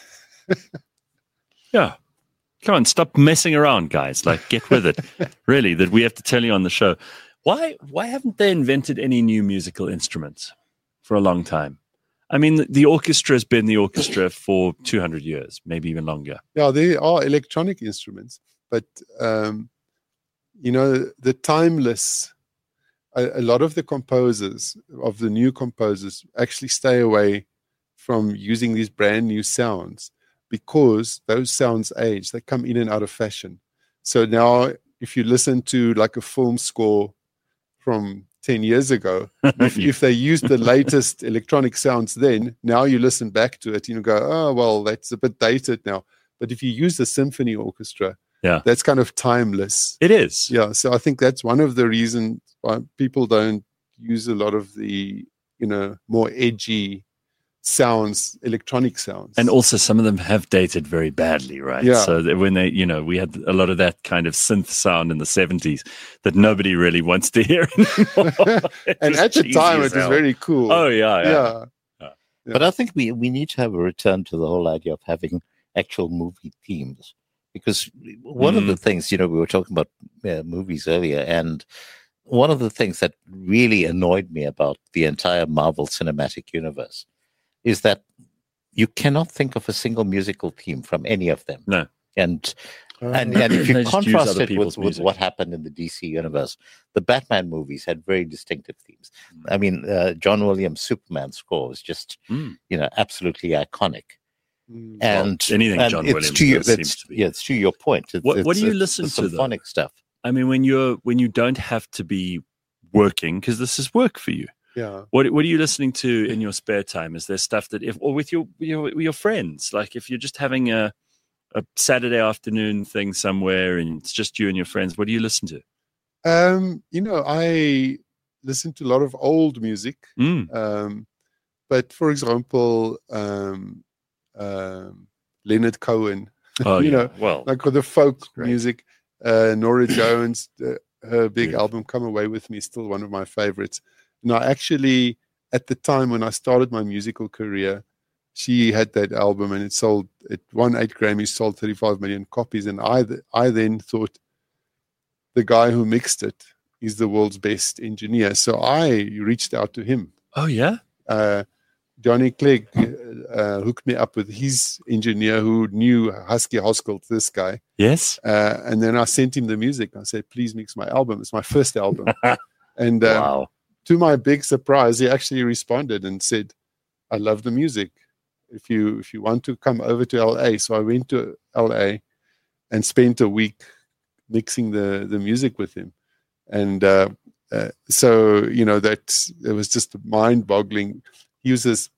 Yeah. Come on, stop messing around, guys. Like, get with it. Really, that we have to tell you on the show. Why why haven't they invented any new musical instruments for a long time? I mean, the, the orchestra has been the orchestra for two hundred years, maybe even longer. Yeah, they are electronic instruments, but um, you know, the timeless. A, a lot of the composers of the new composers actually stay away from using these brand new sounds because those sounds age. They come in and out of fashion. So now, if you listen to like a film score from ten years ago, if, if they used the latest electronic sounds then, now you listen back to it and you go, oh, well, that's a bit dated now. But if you use the symphony orchestra, Yeah. that's kind of timeless. It is. Yeah, so I think that's one of the reasons why people don't use a lot of the, you know, more edgy sounds, electronic sounds. And also, some of them have dated very badly, right? Yeah. So that when they, you know, we had a lot of that kind of synth sound in the seventies that nobody really wants to hear anymore. It and was at the cheesy time, as it was hell. very cool. Oh, yeah, yeah. yeah. Yeah. But I think we, we need to have a return to the whole idea of having actual movie themes. Because one of the things, you know, we were talking about uh, movies earlier, and one of the things that really annoyed me about the entire Marvel Cinematic Universe is that you cannot think of a single musical theme from any of them. No. And And, and if They you just use contrast other it with, people's with music. what happened in the D C universe, the Batman movies had very distinctive themes. Mm. I mean, uh, John Williams' Superman score was just, Mm. you know, absolutely iconic. Mm. And Well, anything and John it's Williams to you, does that's- seems to be. Yeah, it's to your point. It's, What- what it's- do you it's listen the to, though? symphonic stuff. I mean, when you're when you don't have to be working, because this is work for you. Yeah. What what are you listening to in your spare time? Is there stuff that if or with your your, with your friends, like if you're just having a a Saturday afternoon thing somewhere and it's just you and your friends, what do you listen to? Um, you know, I listen to a lot of old music. Mm. Um, but for example, um, um, Leonard Cohen, Oh, you yeah. know, well, like the folk great. music, uh, Nora Jones, uh, her big Beautiful. album "Come Away with Me" is still one of my favorites. And I actually, at the time when I started my musical career, she had that album and it sold, it won eight Grammys, sold thirty-five million copies. And I, th- I then thought the guy who mixed it is the world's best engineer. So I reached out to him. oh yeah, Uh, Johnny Clegg uh, hooked me up with his engineer who knew Husky Hoskell, this guy. yes, Uh, and then I sent him the music. I said, please mix my album. It's my first album. and um, wow, to my big surprise, he actually responded and said, I love the music. If you if you want to come over to L A. So I went to L A and spent a week mixing the, the music with him. And uh, uh, so, you know, that it was just mind boggling. He was this,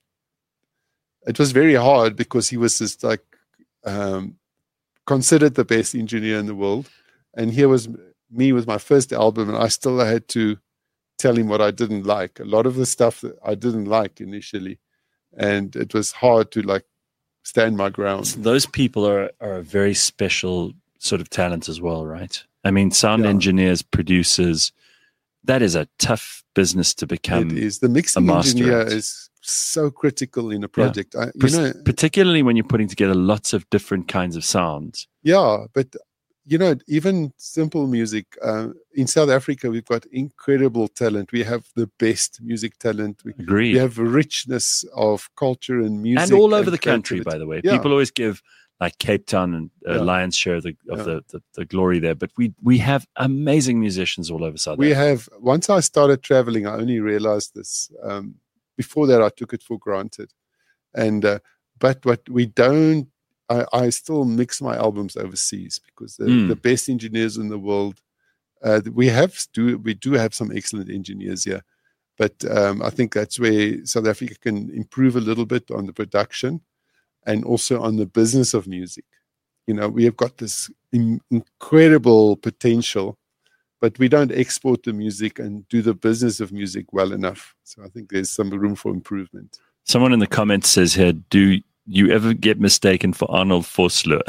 it was very hard because he was just like um, considered the best engineer in the world. And here was me with my first album, and I still had to tell him what I didn't like. A lot of the stuff that I didn't like initially. And it was hard to like stand my ground. So those people are are a very special sort of talent as well, right? I mean, sound Yeah. engineers, producers, that is a tough business to become. It is. The mixing master engineer at. is so critical in a project. I, you Pres- know, particularly when you're putting together lots of different kinds of sounds. yeah, but you know, even simple music. Uh, in South Africa, we've got incredible talent. We have the best music talent. We, Agreed. we have richness of culture and music, and all over the country, creativity. by the way. Yeah. People always give like Cape Town and uh, Yeah. lion's share of, the, of Yeah. the, the, the glory there, but we we have amazing musicians all over South We Africa. have. Once I started traveling, I only realized this. Um, before that, I took it for granted. And uh, but what we don't, I, I still mix my albums overseas because the, Mm. the best engineers in the world. Uh, we have do we do have some excellent engineers here, but um, I think that's where South Africa can improve a little bit on the production, and also on the business of music. You know, we have got this in, incredible potential, but we don't export the music and do the business of music well enough. So I think there's some room for improvement. Someone in the comments says here, do you ever get mistaken for Arnold Vosloo?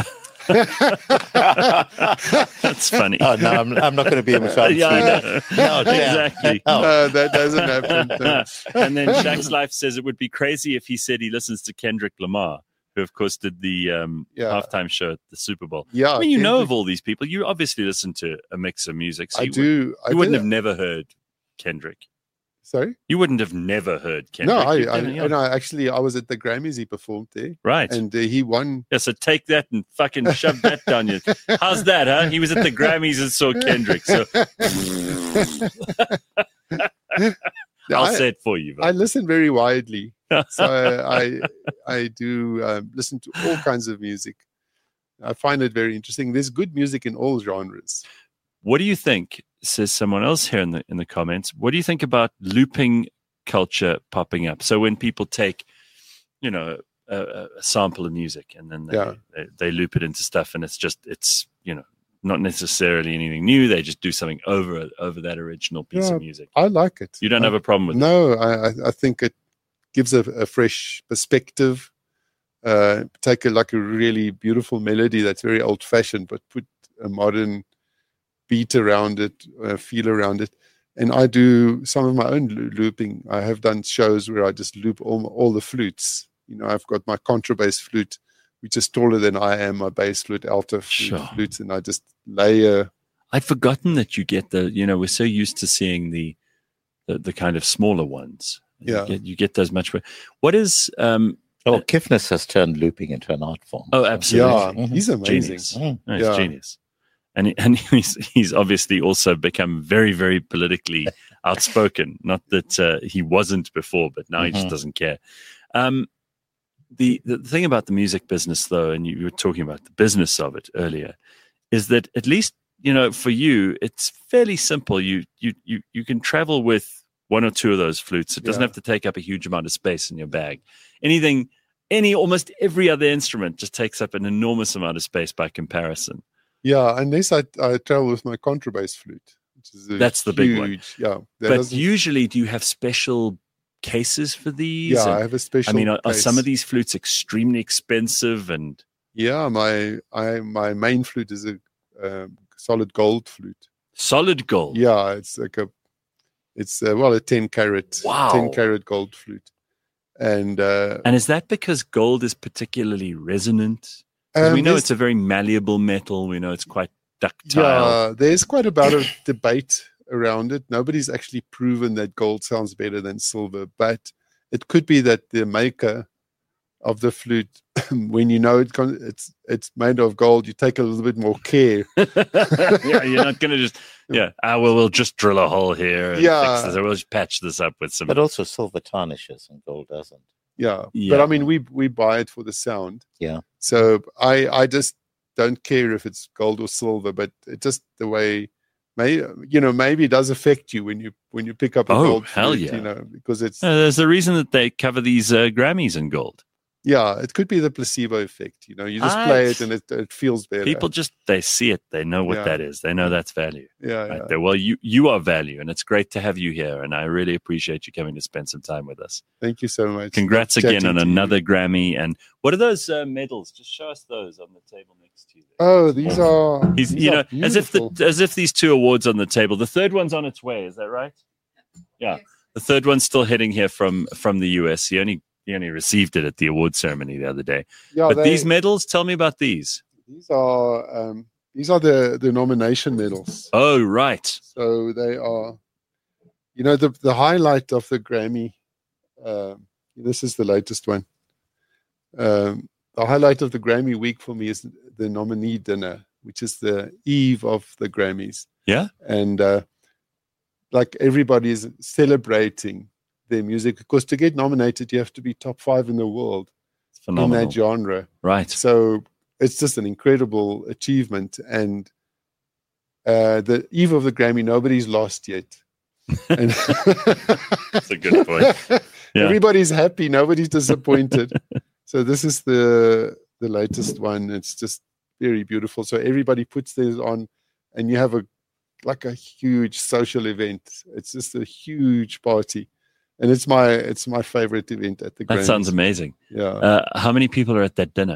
That's funny. Oh, no, I'm, I'm not going to be able to see yeah, I that. know. No, damn. exactly. Oh. No, that doesn't happen. And then Shaq's Life says it would be crazy if he said he listens to Kendrick Lamar, who of course did the um, Yeah. halftime show at the Super Bowl. Yeah, I mean, you know Kendrick- of all these people. You obviously listen to a mix of music. So I you do. Would, I you wouldn't did- have never heard Kendrick. Sorry. You wouldn't have never heard Kendrick. No, I, You've I, done it, yeah. and I actually I was at the Grammys. He performed there, Right. and uh, he won. Yeah, so take that and fucking shove that down you. How's that, huh? He was at the Grammys and saw Kendrick. So I'll I, say it for you. I listen very widely, so I I do um, listen to all kinds of music. I find it very interesting. There's good music in all genres. What do you think? Says someone else here in the in the comments. What do you think about looping culture popping up? So when people take, you know, a, a sample of music and then they, Yeah. they they loop it into stuff, and it's just it's you know not necessarily anything new. They just do something over over that original piece Yeah. of music. I like it. You don't I, have a problem with it. No, I I- I think it gives a, a fresh perspective. Uh, take a, like a really beautiful melody that's very old fashioned, but put a modern beat around it, uh, feel around it. And I do some of my own loo- looping. I have done shows where I just loop all, all the flutes. You know, I've got my contrabass flute, which is taller than I am, my bass flute, alto flute, Sure. flutes, and I just layer. I'd forgotten that you get the, you know, we're so used to seeing the the, the kind of smaller ones. Yeah. You get, you get those much. What is, um, Oh, Kifnis has turned looping into an art form. Oh, so- absolutely. Yeah, he's amazing. Genius. Mm. No, he's Yeah. genius. And, he, and he's, he's obviously also become very, very politically outspoken. Not that uh, he wasn't before, but now he just Mhm. doesn't care. Um, the, the thing about the music business, though, and you, you were talking about the business of it earlier, is that at least, you know, for you, it's fairly simple. You, you, you, you can travel with one or two of those flutes. It doesn't Yeah. have to take up a huge amount of space in your bag. Anything, any, almost every other instrument just takes up an enormous amount of space by comparison. Yeah, unless I, I travel with my contrabass flute, which is a That's the big one. huge, Yeah, that But doesn't- usually, do you have special cases for these? yeah, And, I have a special. I mean, are, are some case. of these flutes extremely expensive? And Yeah, my I my main flute is a um, solid gold flute. solid gold? Yeah, it's like a, it's uh, well a ten carat, Wow. ten carat gold flute, and uh, And is that because gold is particularly resonant? 'Cause um, we know there's- it's a very malleable metal. We know it's quite ductile. yeah, there's quite a bit of debate around it. Nobody's actually proven that gold sounds better than silver, but it could be that the maker of the flute, when you know it con- it's it's made of gold, you take a little bit more care. Yeah, you're not going to just, yeah, ah, well, we'll just drill a hole here and Yeah. fix this, or we'll just patch this up with some. But also silver tarnishes and gold doesn't. Yeah. Yeah. But I mean, we we buy it for the sound. Yeah. So I I just don't care if it's gold or silver, but it just the way, may you know maybe it does affect you when you when you pick up a Oh, gold hell flute, yeah. you know, because it's Uh, there's a reason that they cover these uh, Grammys in gold. yeah, it could be the placebo effect. You know, you just play I- it and it it feels better. People just, they see it. They know what Yeah. that is. They know that's value. yeah, Right yeah. there. Well, you, you are value, and it's great to have you here. And I really appreciate you coming to spend some time with us. Thank you so much. Congrats Chatting again on to you. another Grammy. And what are those uh, medals? Just show us those on the table next to you. there. Oh, these are He's, these you are know, as if the beautiful. as if these two awards on the table. The third one's on its way. Is that right? Yeah, the third one's still heading here from from the U S. He only he only received it at the award ceremony the other day. yeah, But they- these medals, tell me about these. these are um, these are the the nomination medals. Oh, right. So they are, you know, the the highlight of the Grammy. Um, this is the latest one. Um, the highlight of the Grammy week for me is the nominee dinner, which is the eve of the Grammys. Yeah? and uh, like everybody is celebrating their music, because to get nominated, you have to be top five in the world It's in phenomenal. that genre. Right. So it's just an incredible achievement. And uh, the eve of the Grammy, nobody's lost yet. And That's a good point. Yeah. Everybody's happy, nobody's disappointed. So this is the the latest one. It's just very beautiful. So everybody puts theirs on, and you have a like a huge social event. It's just a huge party, and it's my it's my favorite event at the That Grammys. sounds amazing. Yeah. Uh, how many people are at that dinner?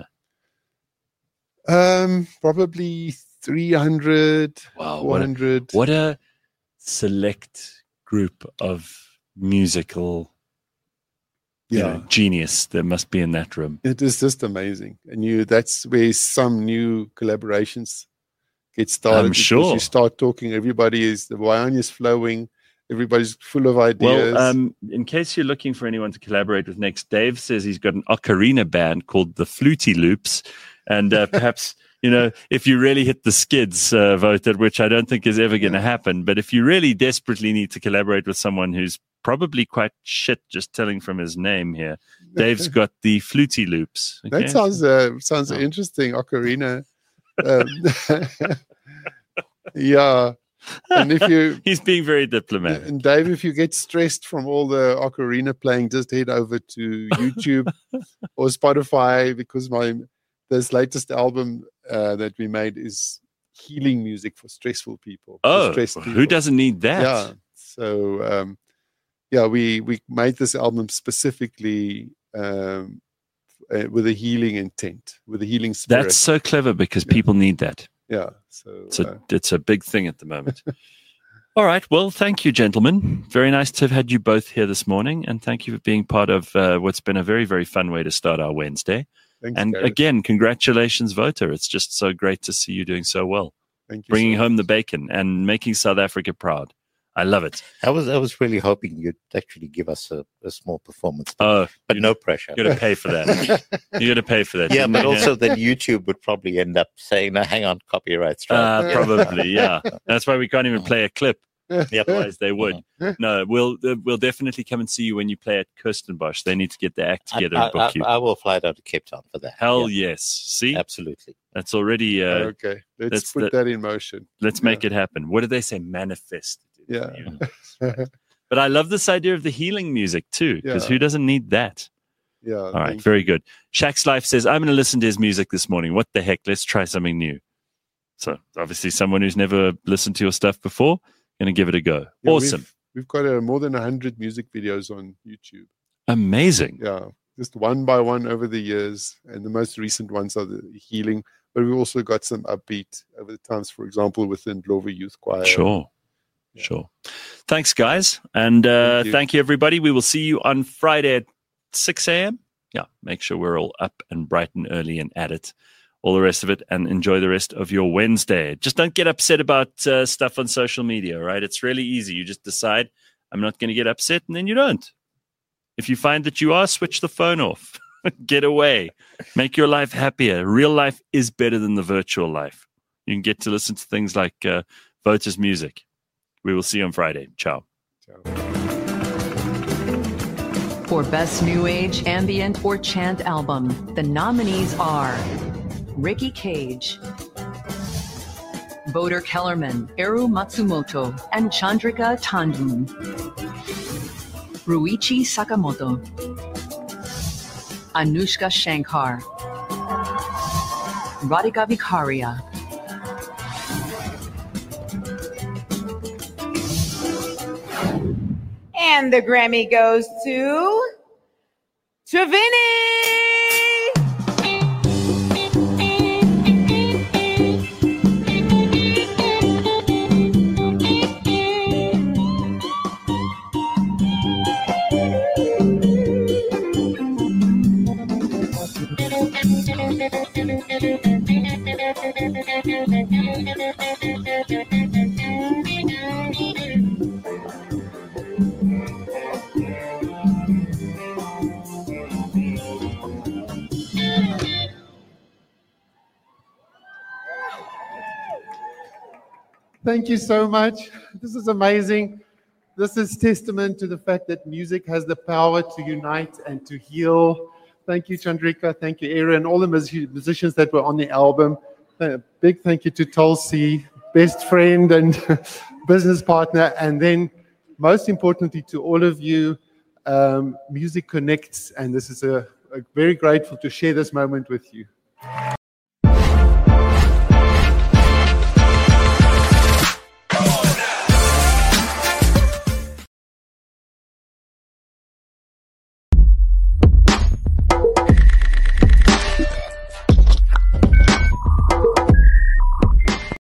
Um, probably three hundred, Wow. four What a, hundred. what a select group of musical you Yeah. know, genius there must be in that room. It is just amazing, and you that's where some new collaborations get started. I'm because sure. you start talking. Everybody is the wine is flowing. Everybody's full of ideas. Well, um, in case you're looking for anyone to collaborate with next, Dave says he's got an ocarina band called the Fluty Loops. And uh, perhaps, you know, if you really hit the skids, uh, voted, which I don't think is ever going to happen, but if you really desperately need to collaborate with someone who's probably quite shit, just telling from his name here, Dave's got the Fluty Loops. Okay? that sounds uh, sounds Oh. interesting. Ocarina. Um, yeah, and if you He's being very diplomatic. and Dave, if you get stressed from all the ocarina playing, just head over to YouTube or Spotify, because my this latest album uh, that we made is healing music for stressful people. for Oh, stressed who people. doesn't need that? Yeah. So um, yeah, we we made this album specifically um, uh, with a healing intent, with a healing spirit. That's so clever because Yeah. people need that. yeah. So It's a, uh, it's a big thing at the moment. All right. Well, thank you, gentlemen. Very nice to have had you both here this morning. And thank you for being part of uh, what's been a very, very fun way to start our Wednesday. thanks, And Gareth. again, congratulations, Voter. It's just so great to see you doing so well, Thank you. bringing so home the much. bacon and making South Africa proud. I love it. I was I was really hoping you'd actually give us a, a small performance, Oh, but you, no pressure. you got to pay for that. You got to pay for that. Yeah, didn't but you? also then YouTube would probably end up saying, "No, hang on, copyright strike." Uh, probably, yeah. That's why we can't even play a clip. Yep. Otherwise, they would. No, we'll uh, we'll definitely come and see you when you play at Kirstenbosch. They need to get their act I, together I, and book I, you. I will fly down to Cape Town for that. Hell Yeah, yes. See, absolutely. that's already. Uh, okay, let's that's put the- that in motion. let's make it happen. What did they say? Manifest. it into Yeah. the universe, right? But I love this idea of the healing music too, because Yeah. who doesn't need that? Yeah. All right, thank very good. Shaq's Life says, I'm going to listen to his music this morning. What the heck? Let's try something new. So, obviously, someone who's never listened to your stuff before, going to give it a go. Yeah, Awesome. We've, we've got uh, more than one hundred music videos on YouTube. Amazing. Yeah. Just one by one over the years. And the most recent ones are the healing. But we've also got some upbeat over the times, for example, within Glover Youth Choir. Sure. Yeah. Sure. Thanks, guys. And uh, Thank you. thank you, everybody. We will see you on Friday at six a.m. Yeah, make sure we're all up and bright and early and at it. All the rest of it, and enjoy the rest of your Wednesday. Just don't get upset about uh, stuff on social media, right? It's really easy. You just decide, I'm not going to get upset, and then you don't. If you find that you are, switch the phone off. Get away. Make your life happier. Real life is better than the virtual life. You can get to listen to things like uh, Voters Music. We will see you on Friday. Ciao. Ciao. For Best New Age, Ambient, or Chant Album, the nominees are Ricky Cage, Boder Kellerman, Eru Matsumoto, and Chandrika Tandun. Ruichi Sakamoto, Anushka Shankar, Radhika Vicaria, And the Grammy goes to Travini. Thank you so much. This is amazing. This is testament to the fact that music has the power to unite and to heal. Thank you, Chandrika. Thank you, Aaron, all the mus- musicians that were on the album. A big thank you to Tulsi, best friend and business partner. And then, most importantly, to all of you, um, music connects. And this is a, a very grateful to share this moment with you.